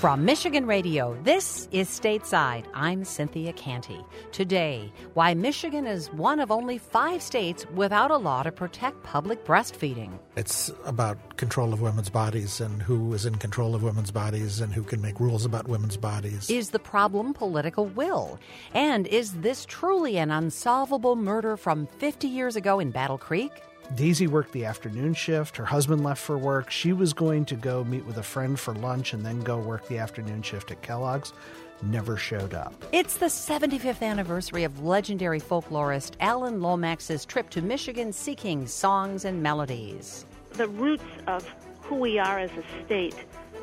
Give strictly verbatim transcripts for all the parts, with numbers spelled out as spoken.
From Michigan Radio, this is Stateside. I'm Cynthia Canty. Today, why Michigan is one of only five states without a law to protect public breastfeeding. It's about control of women's bodies and who is in control of women's bodies and who can make rules about women's bodies. Is the problem political will? And is this truly an unsolvable murder from fifty years ago in Battle Creek? Daisy worked the afternoon shift. Her husband left for work. She was going to go meet with a friend for lunch and then go work the afternoon shift at Kellogg's. Never showed up. It's the seventy-fifth anniversary of legendary folklorist Alan Lomax's trip to Michigan seeking songs and melodies. The roots of who we are as a state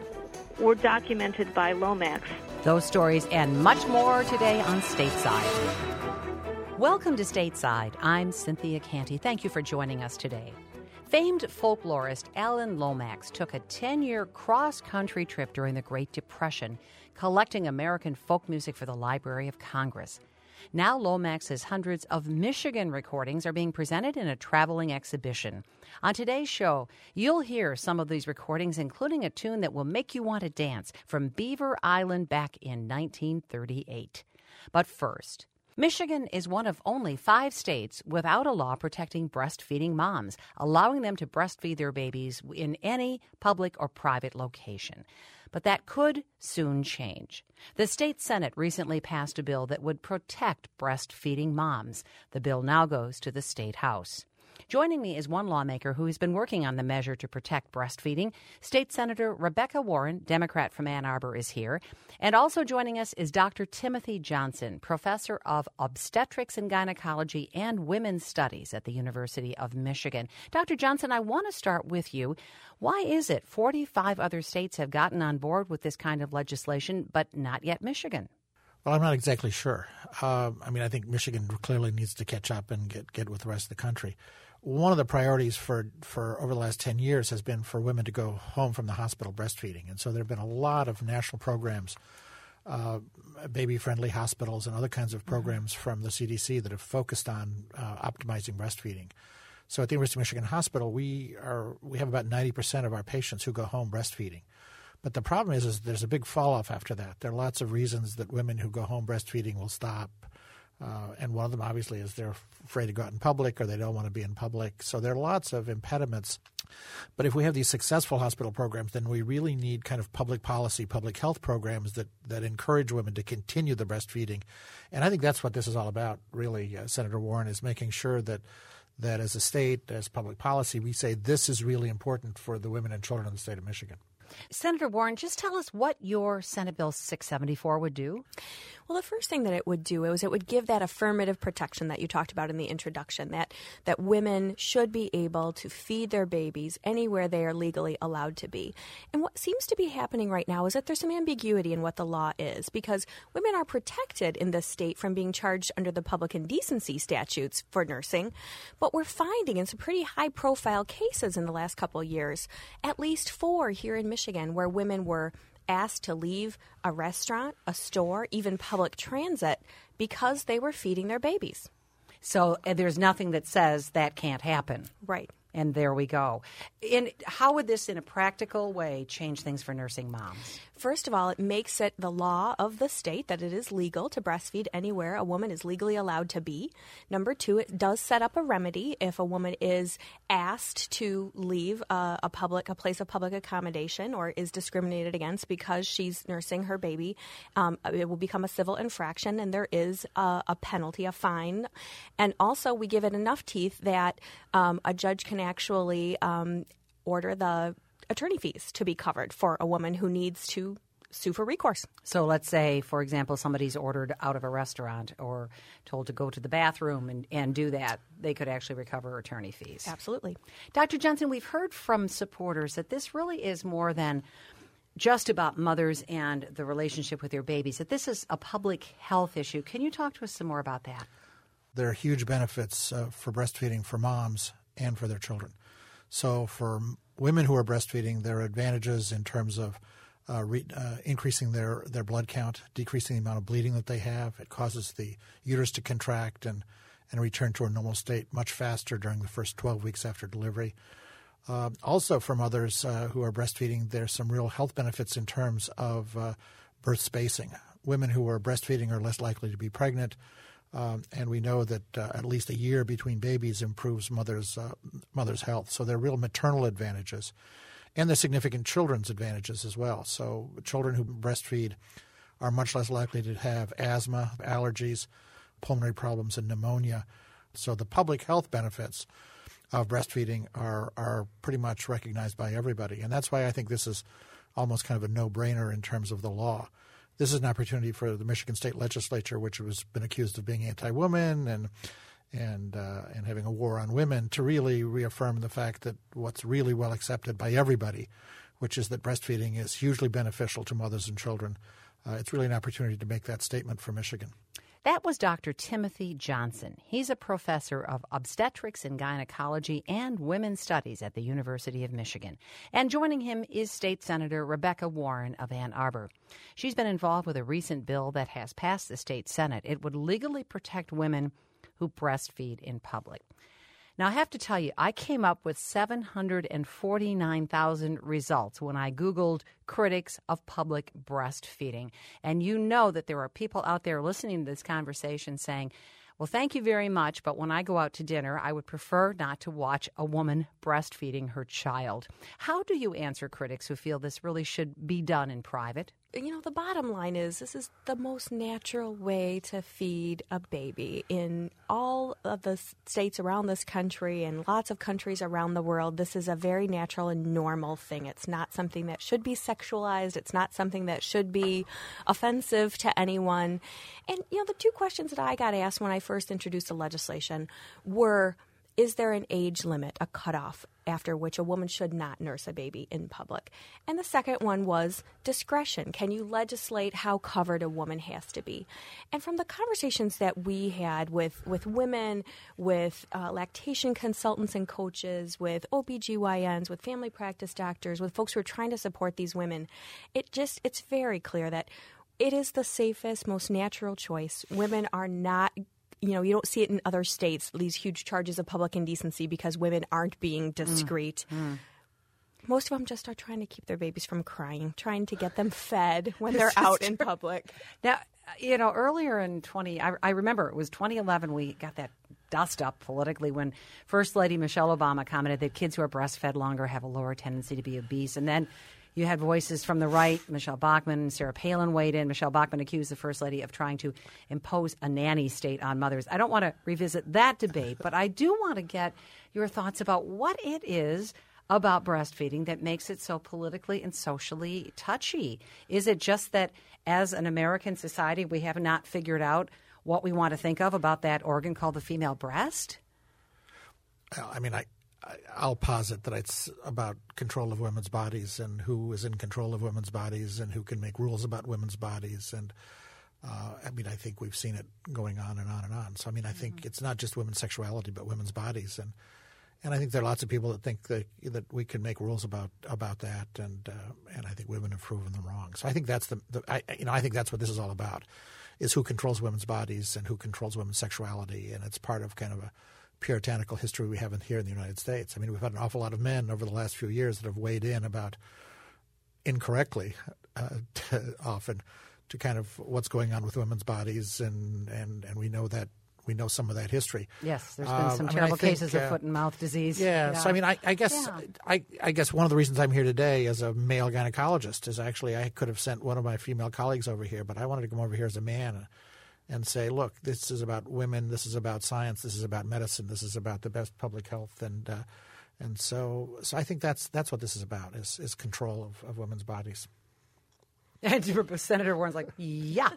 were documented by Lomax. Those stories and much more today on Stateside. Welcome to Stateside. I'm Cynthia Canty. Thank you for joining us today. Famed folklorist Alan Lomax took a ten-year cross-country trip during the Great Depression, collecting American folk music for the Library of Congress. Now Lomax's hundreds of Michigan recordings are being presented in a traveling exhibition. On today's show, you'll hear some of these recordings, including a tune that will make you want to dance from Beaver Island back in nineteen thirty-eight. But first, Michigan is one of only five states without a law protecting breastfeeding moms, allowing them to breastfeed their babies in any public or private location. But that could soon change. The state Senate recently passed a bill that would protect breastfeeding moms. The bill now goes to the state House. Joining me is one lawmaker who has been working on the measure to protect breastfeeding. State Senator Rebecca Warren, Democrat from Ann Arbor, is here. And also joining us is Doctor Timothy Johnson, professor of obstetrics and gynecology and women's studies at the University of Michigan. Doctor Johnson, I want to start with you. Why is it forty-five other states have gotten on board with this kind of legislation, but not yet Michigan? Well, I'm not exactly sure. Uh, I mean, I think Michigan clearly needs to catch up and get, get with the rest of the country. One of the priorities for, for over the last ten years has been for women to go home from the hospital breastfeeding. And so there have been a lot of national programs, uh, baby-friendly hospitals and other kinds of programs mm-hmm. from the C D C that have focused on uh, optimizing breastfeeding. So at the University of Michigan Hospital, we are we have about ninety percent of our patients who go home breastfeeding. But the problem is, is there's a big fall-off after that. There are lots of reasons that women who go home breastfeeding will stop. Uh, and one of them, obviously, is they're afraid to go out in public or they don't want to be in public. So there are lots of impediments. But if we have these successful hospital programs, then we really need kind of public policy, public health programs that, that encourage women to continue the breastfeeding. And I think that's what this is all about, really, uh, Senator Warren, is making sure that that as a state, as public policy, we say this is really important for the women and children in the state of Michigan. Senator Warren, just tell us what your Senate Bill six seventy-four would do. Well, the first thing that it would do is it would give that affirmative protection that you talked about in the introduction, that that women should be able to feed their babies anywhere they are legally allowed to be. And what seems to be happening right now is that there's some ambiguity in what the law is, because women are protected in this state from being charged under the public indecency statutes for nursing. But we're finding in some pretty high-profile cases in the last couple of years, at least four here in Michigan, where women were asked to leave a restaurant, a store, even public transit because they were feeding their babies. So uh, there's nothing that says that can't happen. Right. And there we go. And how would this, in a practical way, change things for nursing moms? First of all, it makes it the law of the state that it is legal to breastfeed anywhere a woman is legally allowed to be. Number two, it does set up a remedy if a woman is asked to leave a, a public, a place of public accommodation or is discriminated against because she's nursing her baby. Um, it will become a civil infraction, and there is a, a penalty, a fine. And also, we give it enough teeth that um, a judge can actually um, order the attorney fees to be covered for a woman who needs to sue for recourse. So let's say, for example, somebody's ordered out of a restaurant or told to go to the bathroom and, and do that. They could actually recover attorney fees. Absolutely. Doctor Johnson, we've heard from supporters that this really is more than just about mothers and the relationship with their babies, that this is a public health issue. Can you talk to us some more about that? There are huge benefits uh, for breastfeeding for moms and for their children. So for women who are breastfeeding, there are advantages in terms of uh, re, uh, increasing their, their blood count, decreasing the amount of bleeding that they have. It causes the uterus to contract and, and return to a normal state much faster during the first twelve weeks after delivery. Uh, also, for mothers uh, who are breastfeeding, there's some real health benefits in terms of uh, birth spacing. Women who are breastfeeding are less likely to be pregnant, um, and we know that uh, at least a year between babies improves mother's uh, mother's health. So there are real maternal advantages, and there's significant children's advantages as well. So children who breastfeed are much less likely to have asthma, allergies, pulmonary problems, and pneumonia. So the public health benefits of breastfeeding are are pretty much recognized by everybody. And that's why I think this is almost kind of a no-brainer in terms of the law. This is an opportunity for the Michigan State Legislature, which has been accused of being anti-woman and and uh, and having a war on women, to really reaffirm the fact that what's really well accepted by everybody, which is that breastfeeding is hugely beneficial to mothers and children. Uh, it's really an opportunity to make that statement for Michigan. That was Doctor Timothy Johnson. He's a professor of obstetrics and gynecology and women's studies at the University of Michigan. And joining him is State Senator Rebecca Warren of Ann Arbor. She's been involved with a recent bill that has passed the state Senate. It would legally protect women who breastfeed in public. Now, I have to tell you, I came up with seven hundred forty-nine thousand results when I Googled critics of public breastfeeding. And you know that there are people out there listening to this conversation saying, well, thank you very much, but when I go out to dinner, I would prefer not to watch a woman breastfeeding her child. How do you answer critics who feel this really should be done in private? You know, the bottom line is this is the most natural way to feed a baby. In all of the states around this country and lots of countries around the world, this is a very natural and normal thing. It's not something that should be sexualized. It's not something that should be offensive to anyone. And, you know, the two questions that I got asked when I first introduced the legislation were, is there an age limit, a cutoff, after which a woman should not nurse a baby in public? And the second one was discretion. Can you legislate how covered a woman has to be? And from the conversations that we had with, with women, with uh, lactation consultants and coaches, with O B G Y Ns, with family practice doctors, with folks who are trying to support these women, it just it's very clear that it is the safest, most natural choice. Women are not You know, you don't see it in other states, these huge charges of public indecency because women aren't being discreet. Mm, mm. Most of them just are trying to keep their babies from crying, trying to get them fed when they're out in public. Now, you know, earlier in twenty, I, I remember it was twenty eleven, we got that dust up politically when First Lady Michelle Obama commented that kids who are breastfed longer have a lower tendency to be obese. And then you had voices from the right. Michelle Bachmann and Sarah Palin weighed in. Michelle Bachmann accused the First Lady of trying to impose a nanny state on mothers. I don't want to revisit that debate, but I do want to get your thoughts about what it is about breastfeeding that makes it so politically and socially touchy. Is it just that as an American society, we have not figured out what we want to think of about that organ called the female breast? I mean, I... I'll posit that it's about control of women's bodies and who is in control of women's bodies and who can make rules about women's bodies. And uh, I mean, I think we've seen it going on and on and on. So, I mean, I think mm-hmm. it's not just women's sexuality, but women's bodies. And and I think there are lots of people that think that that we can make rules about about that. And uh, and I think women have proven them wrong. So I think that's the, the I, you know, I think that's what this is all about, is who controls women's bodies and who controls women's sexuality. And it's part of kind of a puritanical history we have in, here in the United States. I mean, we've had an awful lot of men over the last few years that have weighed in about, incorrectly uh, to, often, to kind of what's going on with women's bodies, and, and, and we know that we know some of that history. Yes, there's been some um, terrible I mean, cases think, of uh, foot and mouth disease. Yeah, yeah. so I mean, I, I guess yeah. I, I guess one of the reasons I'm here today as a male gynecologist is actually I could have sent one of my female colleagues over here, but I wanted to come over here as a man and say, look, this is about women, this is about science, this is about medicine, this is about the best public health, and uh, and so so I think that's that's what this is about, is is control of, of women's bodies. And Senator Warren's like, yeah.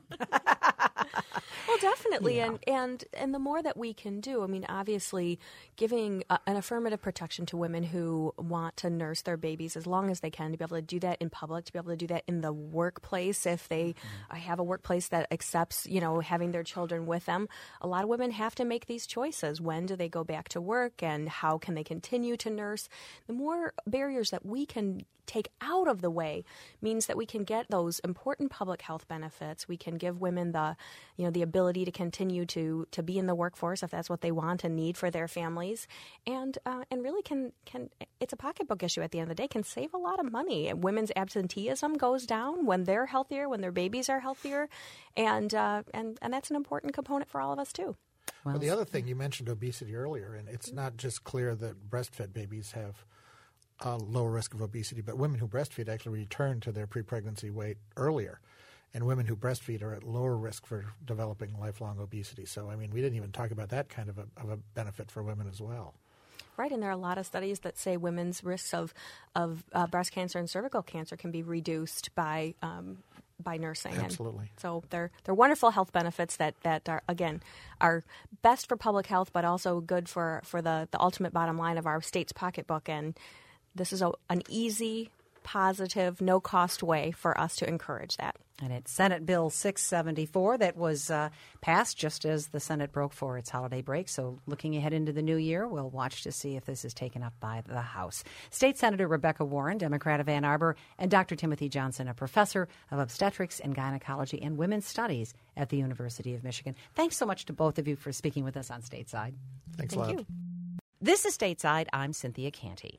Well, definitely. Yeah. And, and and the more that we can do, I mean, obviously giving a, an affirmative protection to women who want to nurse their babies as long as they can, to be able to do that in public, to be able to do that in the workplace if they mm-hmm. have a workplace that accepts, you know, having their children with them. A lot of women have to make these choices. When do they go back to work and how can they continue to nurse? The more barriers that we can take out of the way means that we can get those important public health benefits. We can give women the, you know, the ability to continue to, to be in the workforce if that's what they want and need for their families, and uh, and really can can it's a pocketbook issue at the end of the day. Can save a lot of money. Women's absenteeism goes down when they're healthier, when their babies are healthier, and uh, and and that's an important component for all of us too. Well, the other thing, you mentioned obesity earlier, and it's not just clear that breastfed babies have a lower risk of obesity, but women who breastfeed actually return to their pre-pregnancy weight earlier, and women who breastfeed are at lower risk for developing lifelong obesity. So, I mean, we didn't even talk about that kind of a, of a benefit for women as well. Right, and there are a lot of studies that say women's risks of, of uh, breast cancer and cervical cancer can be reduced by um, by nursing. Absolutely. And so they're they're wonderful health benefits that, that are, again, are best for public health, but also good for, for the, the ultimate bottom line of our state's pocketbook. And this is a, an easy, positive, no-cost way for us to encourage that. And it's Senate Bill six seventy-four that was uh, passed just as the Senate broke for its holiday break. So looking ahead into the new year, we'll watch to see if this is taken up by the House. State Senator Rebecca Warren, Democrat of Ann Arbor, and Doctor Timothy Johnson, a professor of obstetrics and gynecology and women's studies at the University of Michigan. Thanks so much to both of you for speaking with us on Stateside. Thanks Thank a lot. you. This is Stateside. I'm Cynthia Canty.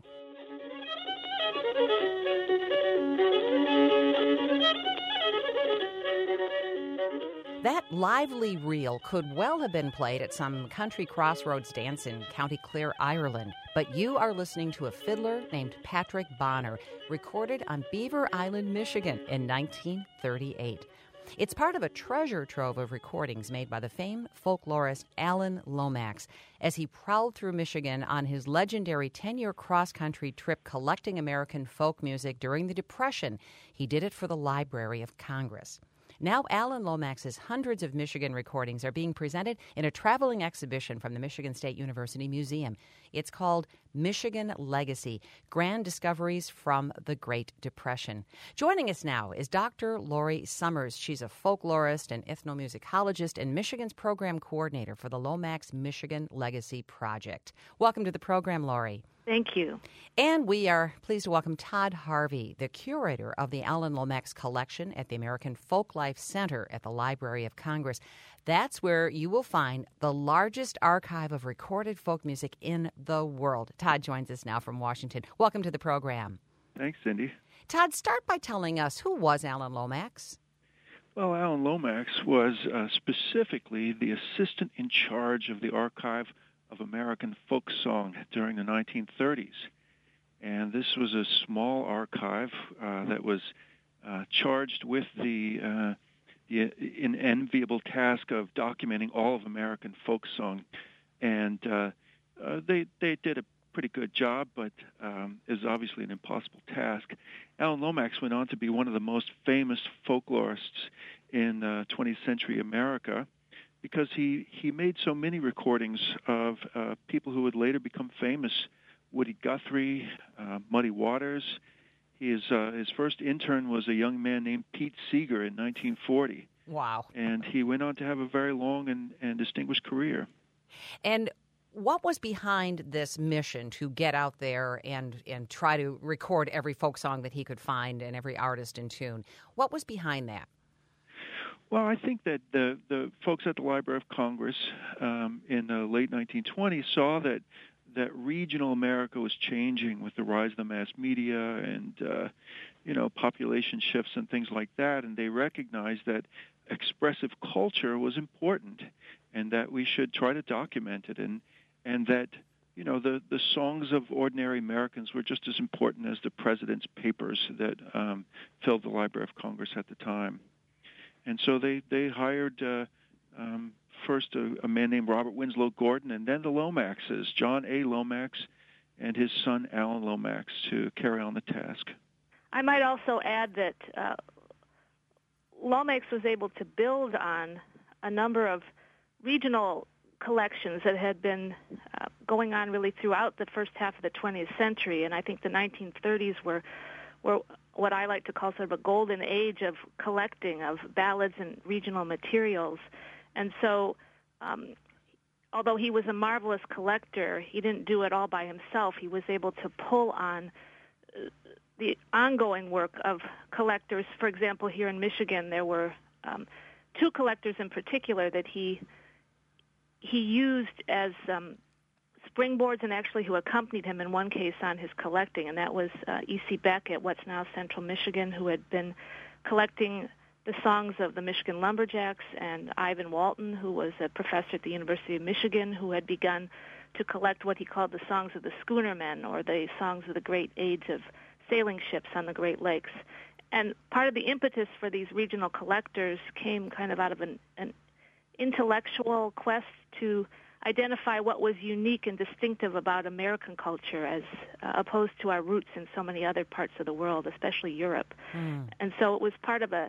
That lively reel could well have been played at some country crossroads dance in County Clare, Ireland, but you are listening to a fiddler named Patrick Bonner, recorded on Beaver Island, Michigan in nineteen thirty-eight. It's part of a treasure trove of recordings made by the famed folklorist Alan Lomax as he prowled through Michigan on his legendary ten-year cross-country trip collecting American folk music during the Depression. He did it for the Library of Congress. Now, Alan Lomax's hundreds of Michigan recordings are being presented in a traveling exhibition from the Michigan State University Museum. It's called Michigan Legacy, Grand Discoveries from the Great Depression. Joining us now is Doctor Lori Summers. She's a folklorist and ethnomusicologist and Michigan's program coordinator for the Lomax Michigan Legacy Project. Welcome to the program, Lori. Thank you. And we are pleased to welcome Todd Harvey, the curator of the Alan Lomax collection at the American Folklife Center at the Library of Congress. That's where you will find the largest archive of recorded folk music in the world. Todd joins us now from Washington. Welcome to the program. Thanks, Cindy. Todd, start by telling us, who was Alan Lomax? Well, Alan Lomax was uh, specifically the assistant in charge of the archive of American folk song during the nineteen thirties. And this was a small archive uh, that was uh, charged with the, uh, the unenviable task of documenting all of American folk song. And uh, uh, they, they did a pretty good job, but um, is obviously an impossible task. Alan Lomax went on to be one of the most famous folklorists in uh, twentieth century America, because he, he made so many recordings of uh, people who would later become famous. Woody Guthrie, uh, Muddy Waters. His, uh, his first intern was a young man named Pete Seeger in nineteen forty. Wow. And he went on to have a very long and, and distinguished career. And what was behind this mission to get out there and, and try to record every folk song that he could find and every artist in tune? What was behind that? Well, I think that the, the folks at the Library of Congress um, in the late nineteen twenties saw that that regional America was changing with the rise of the mass media and, uh, you know, population shifts and things like that, and they recognized that expressive culture was important and that we should try to document it, and and that, you know, the, the songs of ordinary Americans were just as important as the president's papers that um, filled the Library of Congress at the time. And so they, they hired uh, um, first a, a man named Robert Winslow Gordon, and then the Lomaxes, John A. Lomax and his son Alan Lomax, to carry on the task. I might also add that uh, Lomax was able to build on a number of regional collections that had been uh, going on really throughout the first half of the twentieth century, and I think the nineteen thirties were were what I like to call sort of a golden age of collecting of ballads and regional materials. And so, um, although he was a marvelous collector, he didn't do it all by himself. He was able to pull on uh, the ongoing work of collectors. For example, here in Michigan, there were um, two collectors in particular that he he used as um, springboards, and actually who accompanied him in one case on his collecting, and that was uh, E C. Beck at what's now Central Michigan, who had been collecting the songs of the Michigan Lumberjacks, and Ivan Walton, who was a professor at the University of Michigan, who had begun to collect what he called the songs of the schoonermen, or the songs of the great aids of sailing ships on the Great Lakes. And part of the impetus for these regional collectors came kind of out of an, an intellectual quest to identify what was unique and distinctive about American culture as uh, opposed to our roots in so many other parts of the world, especially Europe. Mm. And so it was part of a,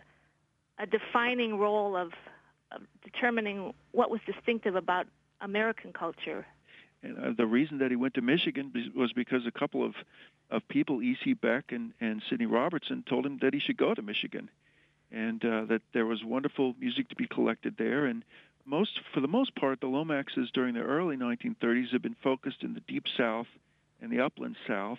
a defining role of, of determining what was distinctive about American culture. And uh, the reason that he went to Michigan was because a couple of, of people, E C. Beck and, and Sidney Robertson, told him that he should go to Michigan, and uh, that there was wonderful music to be collected there. And most, for the most part, the Lomaxes during the early nineteen thirties have been focused in the Deep South and the Upland South,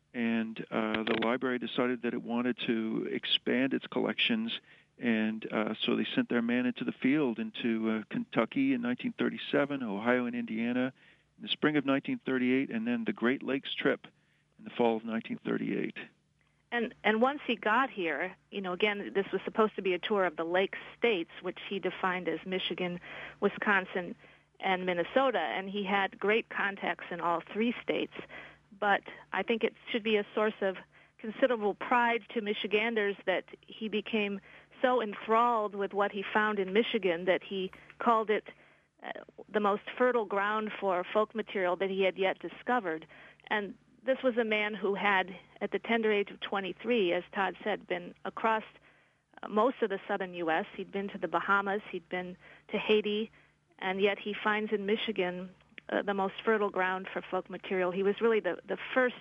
and uh, the library decided that it wanted to expand its collections, and uh, so they sent their man into the field, into uh, Kentucky in nineteen thirty-seven, Ohio and Indiana in the spring of nineteen thirty-eight, and then the Great Lakes trip in the fall of nineteen thirty-eight. And and once he got here, you know, again, this was supposed to be a tour of the Lake States, which he defined as Michigan, Wisconsin, and Minnesota, and he had great contacts in all three states. But I think it should be a source of considerable pride to Michiganders that he became so enthralled with what he found in Michigan that he called it uh, the most fertile ground for folk material that he had yet discovered. And this was a man who had, at the tender age of twenty-three, as Todd said, been across uh, most of the southern U S He'd been to the Bahamas, he'd been to Haiti, and yet he finds in Michigan uh, the most fertile ground for folk material. He was really the, the first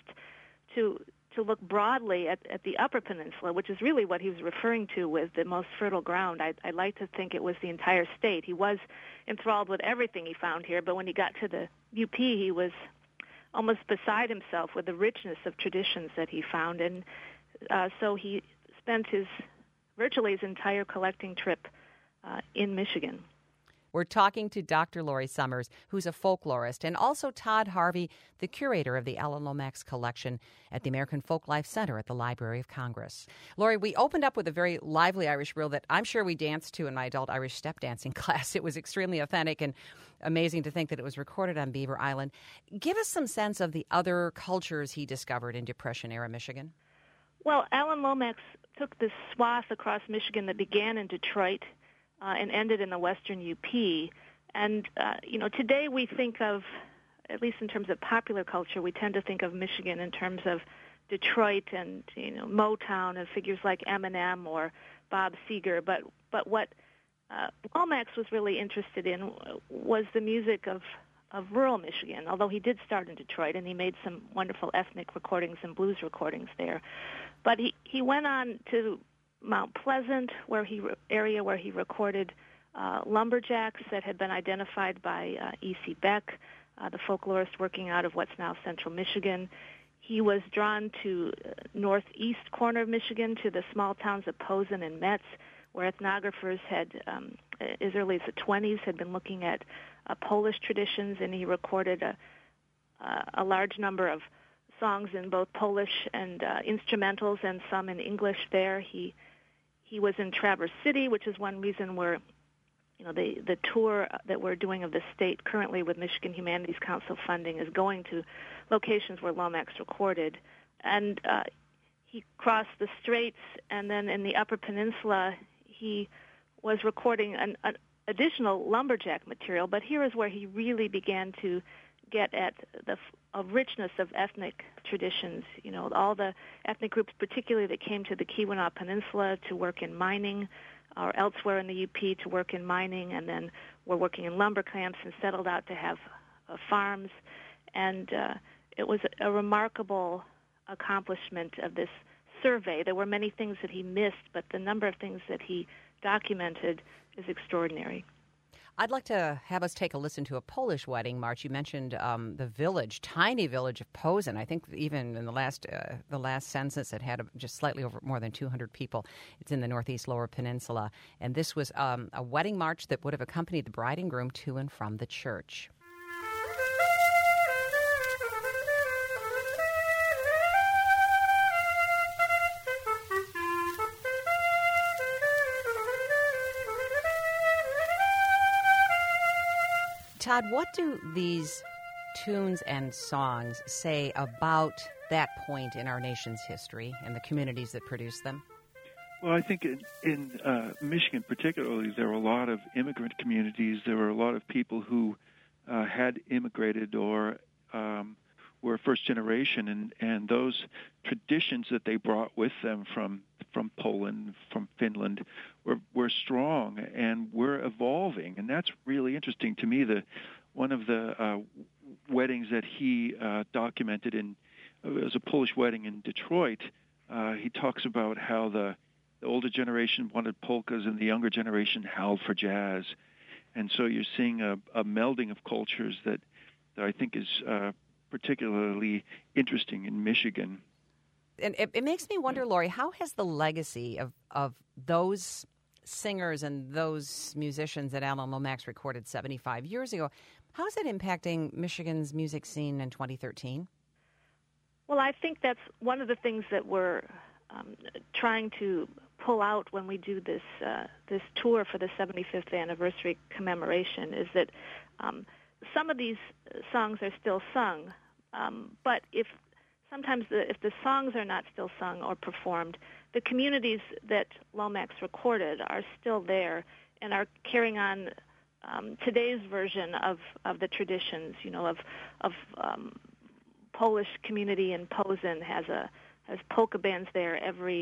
to to look broadly at, at the Upper Peninsula, which is really what he was referring to with the most fertile ground. I, I like to think it was the entire state. He was enthralled with everything he found here, but when he got to the U P, he was almost beside himself with the richness of traditions that he found. And uh, so he spent his virtually his entire collecting trip uh, in Michigan. We're talking to Doctor Laurie Summers, who's a folklorist, and also Todd Harvey, the curator of the Alan Lomax collection at the American Folklife Center at the Library of Congress. Laurie, we opened up with a very lively Irish reel that I'm sure we danced to in my adult Irish step dancing class. It was extremely authentic and amazing to think that it was recorded on Beaver Island. Give us some sense of the other cultures he discovered in Depression-era Michigan. Well, Alan Lomax took this swath across Michigan that began in Detroit Uh, and ended in the western U P. And, uh, you know, today we think of, at least in terms of popular culture, we tend to think of Michigan in terms of Detroit and, you know, Motown and figures like Eminem or Bob Seger. But, but what uh, Lomax was really interested in was the music of, of rural Michigan, although he did start in Detroit, and he made some wonderful ethnic recordings and blues recordings there. But he, he went on to Mount Pleasant, where he area where he recorded uh, lumberjacks that had been identified by uh, E C. Beck, uh, the folklorist working out of what's now Central Michigan. He was drawn to uh, northeast corner of Michigan, to the small towns of Posen and Metz, where ethnographers had, um, as early as the twenties, had been looking at uh, Polish traditions, and he recorded a, uh, a large number of songs in both Polish and uh, instrumentals, and some in English there. He He was in Traverse City, which is one reason we're, you know, the, the tour that we're doing of the state currently with Michigan Humanities Council funding is going to locations where Lomax recorded. And uh, he crossed the Straits, and then in the Upper Peninsula, he was recording an, an additional lumberjack material. But here is where he really began to get at the a richness of ethnic traditions. You know, all the ethnic groups, particularly that came to the Keweenaw Peninsula to work in mining, or elsewhere in the U P to work in mining, and then were working in lumber camps and settled out to have uh, farms. And uh, it was a remarkable accomplishment of this survey. There were many things that he missed, but the number of things that he documented is extraordinary. I'd like to have us take a listen to a Polish wedding march. You mentioned um, the village, tiny village of Posen. I think even in the last uh, the last census, it had just slightly over more than two hundred people. It's in the Northeast Lower Peninsula. And this was um, a wedding march that would have accompanied the bride and groom to and from the church. Todd, what do these tunes and songs say about that point in our nation's history and the communities that produce them? Well, I think in, in uh, Michigan particularly, there were a lot of immigrant communities. There were a lot of people who uh, had immigrated or um, were first generation, and, and those traditions that they brought with them from from Poland, from Finland, were, were strong and were evolving. And that's really interesting to me. The one of the uh, weddings that he uh, documented in it was a Polish wedding in Detroit. Uh, he talks about how the, the older generation wanted polkas and the younger generation howled for jazz. And so you're seeing a, a melding of cultures that, that I think is uh, particularly interesting in Michigan. And it, it makes me wonder, Lori, how has the legacy of, of those singers and those musicians that Alan Lomax recorded seventy-five years ago, how is it impacting Michigan's music scene in twenty thirteen? Well, I think that's one of the things that we're um, trying to pull out when we do this uh, this tour for the seventy-fifth anniversary commemoration is that um, some of these songs are still sung, um, but if sometimes the, if the songs are not still sung or performed, the communities that Lomax recorded are still there and are carrying on um, today's version of, of the traditions. You know, of of um, Polish community in Posen has a has polka bands there every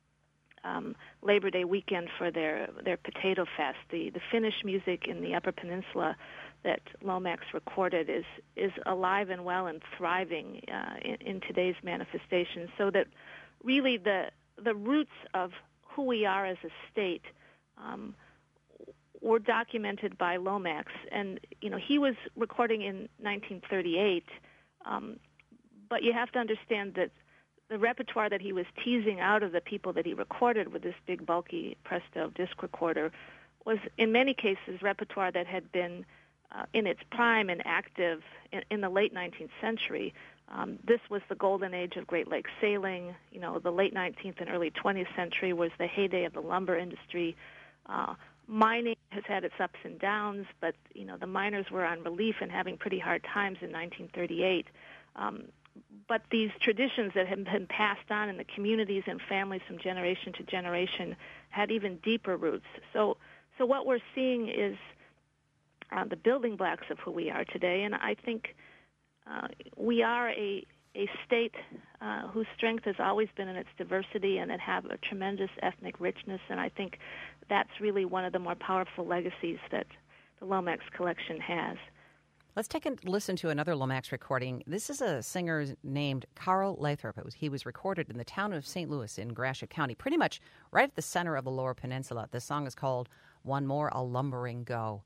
um, Labor Day weekend for their their potato fest. The the Finnish music in the Upper Peninsula that Lomax recorded is is alive and well and thriving uh, in, in today's manifestation. So that really the the roots of who we are as a state um, were documented by Lomax, and you know he was recording in nineteen thirty-eight. Um, but you have to understand that the repertoire that he was teasing out of the people that he recorded with this big bulky Presto disc recorder was in many cases repertoire that had been Uh, in its prime and active in, in the late nineteenth century. Um, this was the golden age of Great Lakes sailing. You know, the late nineteenth and early twentieth century was the heyday of the lumber industry. Uh, mining has had its ups and downs, but, you know, the miners were on relief and having pretty hard times in nineteen thirty-eight. Um, but these traditions that had been passed on in the communities and families from generation to generation had even deeper roots. So, so what we're seeing is Uh, the building blocks of who we are today, and I think uh, we are a a state uh, whose strength has always been in its diversity and that have a tremendous ethnic richness, and I think that's really one of the more powerful legacies that the Lomax collection has. Let's take a listen to another Lomax recording. This is a singer named Carl Lathrop. It was, he was recorded in the town of Saint Louis in Gratiot County, pretty much right at the center of the Lower Peninsula. This song is called One More A Lumbering Go.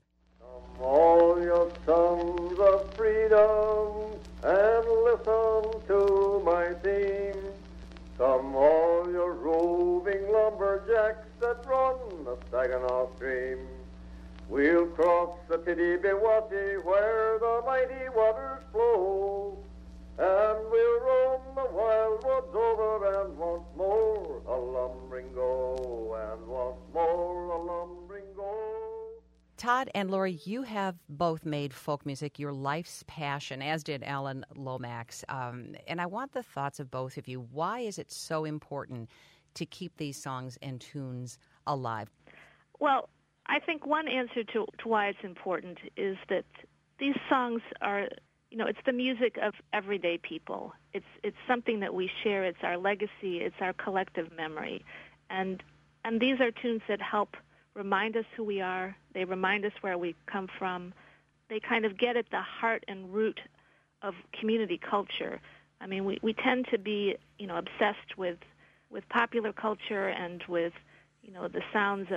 All your sons of freedom, and listen to my theme. Come all your roving lumberjacks that run the Saginaw stream. We'll cross the Tittibewati where the mighty waters flow, and we'll roam the wild woods over, and once more a lumbering go, and once more a lumbering go. Todd and Lori, you have both made folk music your life's passion, as did Alan Lomax. Um, and I want the thoughts of both of you. Why is it so important to keep these songs and tunes alive? Well, I think one answer to, to why it's important is that these songs are, you know, it's the music of everyday people. It's it's something that we share. It's our legacy. It's our collective memory. And and these are tunes that help remind us who we are. They remind us where we come from. They kind of get at the heart and root of community culture. I mean, we, we tend to be, you know, obsessed with with popular culture and with, you know, the sounds of,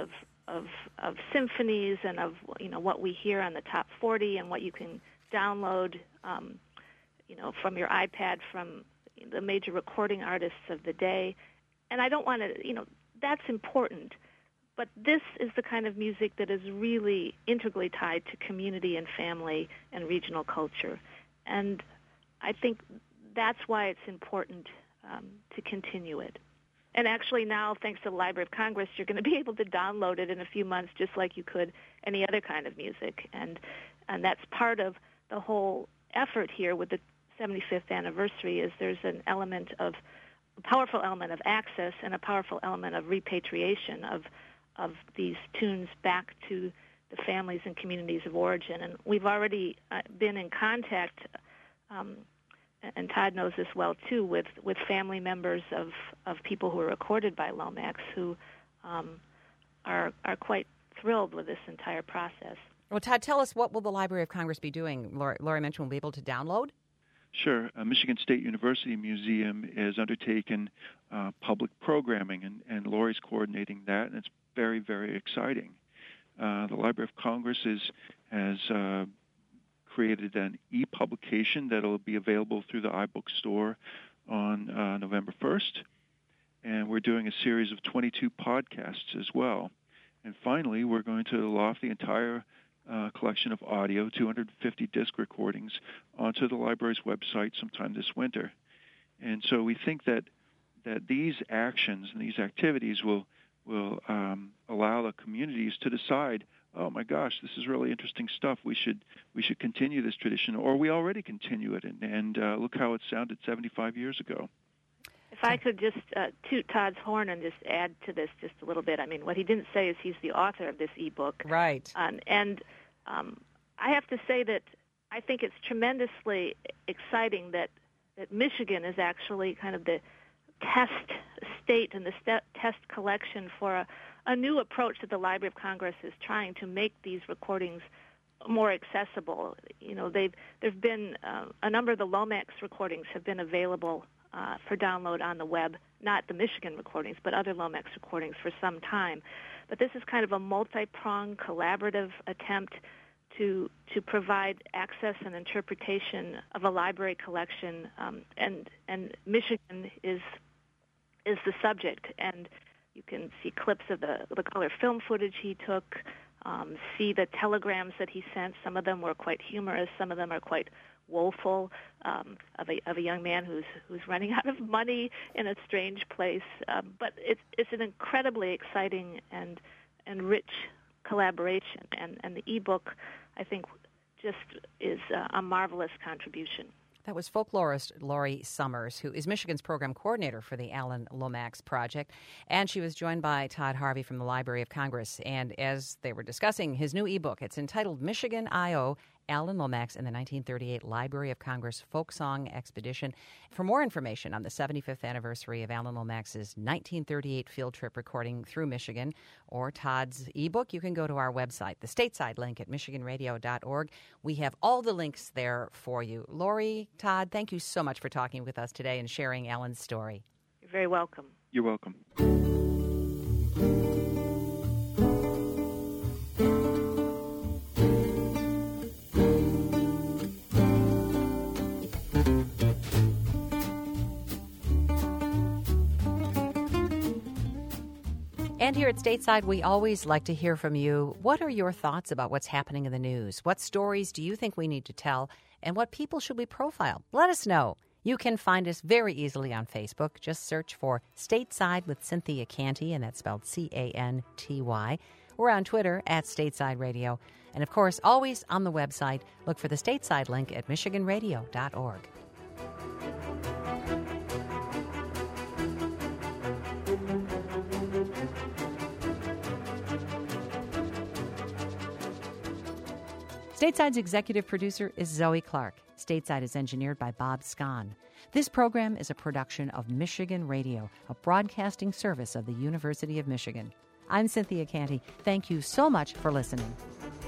of of symphonies and of you know what we hear on the top forty and what you can download um, you know from your iPad from the major recording artists of the day. And I don't want to you know that's important, but this is the kind of music that is really integrally tied to community and family and regional culture. And I think that's why it's important um, to continue it. And actually now, thanks to the Library of Congress, you're going to be able to download it in a few months just like you could any other kind of music. And and that's part of the whole effort here with the seventy-fifth anniversary is there's an element of, a powerful element of access and a powerful element of repatriation of of these tunes back to the families and communities of origin. And we've already uh, been in contact um, and Todd knows this well, too, with, with family members of, of people who are recorded by Lomax who um, are are quite thrilled with this entire process. Well, Todd, tell us, what will the Library of Congress be doing? Lori, Lori mentioned we'll be able to download? Sure. Uh, Michigan State University Museum has undertaken uh, public programming, and, and Lori's coordinating that, and it's very, very exciting. Uh, the Library of Congress is, has uh, created an e-publication that will be available through the iBook store on uh, November first. And we're doing a series of twenty-two podcasts as well. And finally, we're going to loft the entire uh, collection of audio, two hundred fifty disc recordings, onto the library's website sometime this winter. And so we think that that these actions and these activities will will um, allow the communities to decide, oh my gosh, this is really interesting stuff. We should we should continue this tradition, or we already continue it, and, and uh, look how it sounded seventy-five years ago. If I could just uh, toot Todd's horn and just add to this just a little bit. I mean, what he didn't say is he's the author of this ebook. Right. Um, and um, I have to say that I think it's tremendously exciting that, that Michigan is actually kind of the test state and the st- test collection for a, a new approach that the Library of Congress is trying to make these recordings more accessible. You know, they've there've been uh, a number of the Lomax recordings have been available uh, for download on the web, not the Michigan recordings, but other Lomax recordings for some time. But this is kind of a multi-pronged collaborative attempt to to provide access and interpretation of a library collection, um, and and Michigan is is the subject, and you can see clips of the the color film footage he took, um, see the telegrams that he sent. Some of them were quite humorous, some of them are quite woeful, um, of a of a young man who's who's running out of money in a strange place. Um, but it's it's an incredibly exciting and and rich collaboration, and and the ebook, I think, just is a, a marvelous contribution. That was folklorist Lori Summers, who is Michigan's program coordinator for the Alan Lomax Project. And she was joined by Todd Harvey from the Library of Congress. And as they were discussing his new ebook, it's entitled Michigan I O, Alan Lomax and the nineteen thirty-eight Library of Congress Folk Song Expedition. For more information on the seventy-fifth anniversary of Alan Lomax's nineteen thirty-eight field trip recording through Michigan, or Todd's ebook, you can go to our website, the stateside link at michigan radio dot org. We have all the links there for you. Lori, Todd, thank you so much for talking with us today and sharing Alan's story. You're very welcome. You're welcome. And here at Stateside, we always like to hear from you. What are your thoughts about what's happening in the news? What stories do you think we need to tell? And what people should we profile? Let us know. You can find us very easily on Facebook. Just search for Stateside with Cynthia Canty, and that's spelled C A N T Y. We're on Twitter at Stateside Radio. And, of course, always on the website, look for the Stateside link at michigan radio dot org. Stateside's executive producer is Zoe Clark. Stateside is engineered by Bob Scahn. This program is a production of Michigan Radio, a broadcasting service of the University of Michigan. I'm Cynthia Canty. Thank you so much for listening.